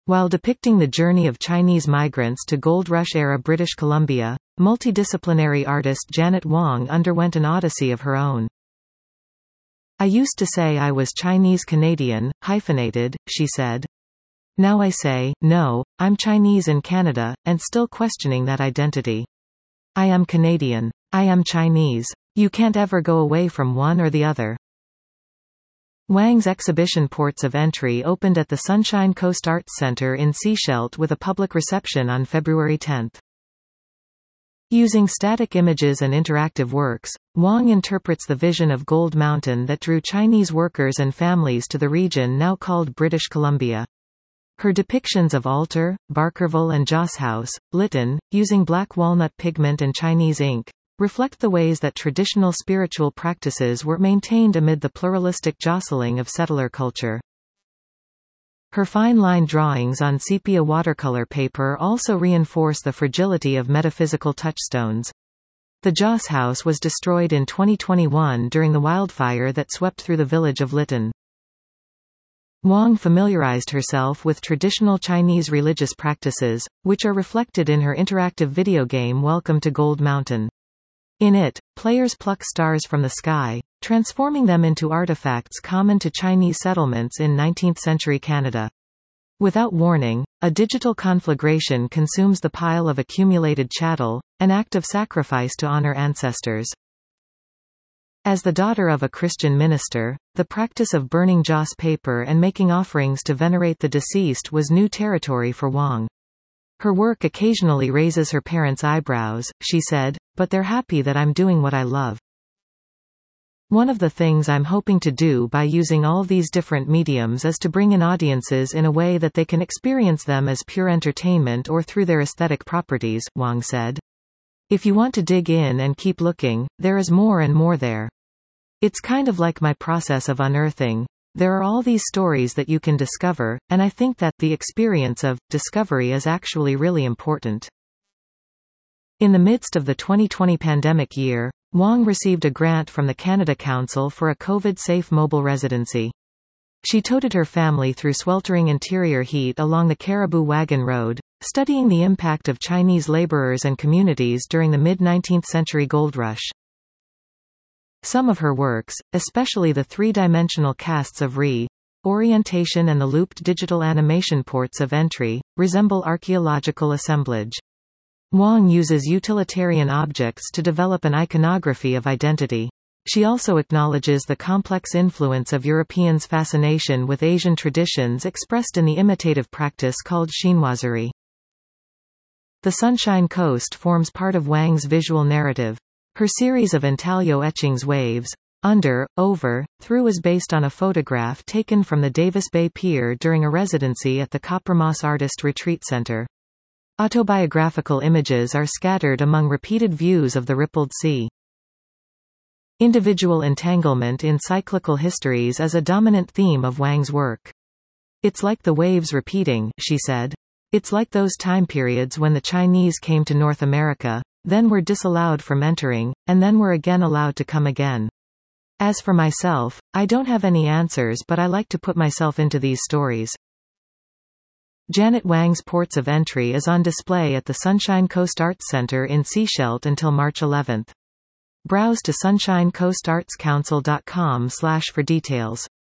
While depicting the journey of Chinese migrants to Gold Rush-era British Columbia, multidisciplinary artist Janet Wong underwent an odyssey of her own. "I used to say I was Chinese-Canadian, hyphenated," she said. "Now I say, no, I'm Chinese in Canada, and still questioning that identity. I am Canadian. I am Chinese. You can't ever go away from one or the other." Wang's exhibition Ports of Entry opened at the Sunshine Coast Arts Centre in Sechelt with a public reception on February 10. Using static images and interactive works, Wang interprets the vision of Gold Mountain that drew Chinese workers and families to the region now called British Columbia. Her depictions of Altar, Barkerville and Joss House, Lytton, using black walnut pigment and Chinese ink, reflect the ways that traditional spiritual practices were maintained amid the pluralistic jostling of settler culture. Her fine-line drawings on sepia watercolor paper also reinforce the fragility of metaphysical touchstones. The Joss House was destroyed in 2021 during the wildfire that swept through the village of Lytton. Wang familiarized herself with traditional Chinese religious practices, which are reflected in her interactive video game Welcome to Gold Mountain. In it, players pluck stars from the sky, transforming them into artifacts common to Chinese settlements in 19th-century Canada. Without warning, a digital conflagration consumes the pile of accumulated chattel, an act of sacrifice to honor ancestors. As the daughter of a Christian minister, the practice of burning joss paper and making offerings to venerate the deceased was new territory for Wang. Her work occasionally raises her parents' eyebrows, she said, but they're happy that I'm doing what I love. One of the things I'm hoping to do by using all these different mediums is to bring in audiences in a way that they can experience them as pure entertainment or through their aesthetic properties, Wang said. If you want to dig in and keep looking, there is more and more there. It's kind of like my process of unearthing. There are all these stories that you can discover, and I think that the experience of discovery is actually really important. In the midst of the 2020 pandemic year, Wang received a grant from the Canada Council for a COVID-safe mobile residency. She toted her family through sweltering interior heat along the Caribou Wagon Road, studying the impact of Chinese laborers and communities during the mid-19th century gold rush. Some of her works, especially the three-dimensional casts of orientation and the looped digital animation Ports of Entry, resemble archaeological assemblage. Wang uses utilitarian objects to develop an iconography of identity. She also acknowledges the complex influence of Europeans' fascination with Asian traditions expressed in the imitative practice called chinoiserie. The Sunshine Coast forms part of Wang's visual narrative. Her series of intaglio etchings Waves, Under, Over, Through is based on a photograph taken from the Davis Bay Pier during a residency at the Coppermoss Artist Retreat Center. Autobiographical images are scattered among repeated views of the rippled sea. Individual entanglement in cyclical histories is a dominant theme of Wang's work. "It's like the waves repeating," she said. "It's like those time periods when the Chinese came to North America, then were disallowed from entering, and then were again allowed to come again. As for myself, I don't have any answers, but I like to put myself into these stories." Janet Wang's Ports of Entry is on display at the Sunshine Coast Arts Centre in Sechelt until March 11. Browse to sunshinecoastartscouncil.com for details.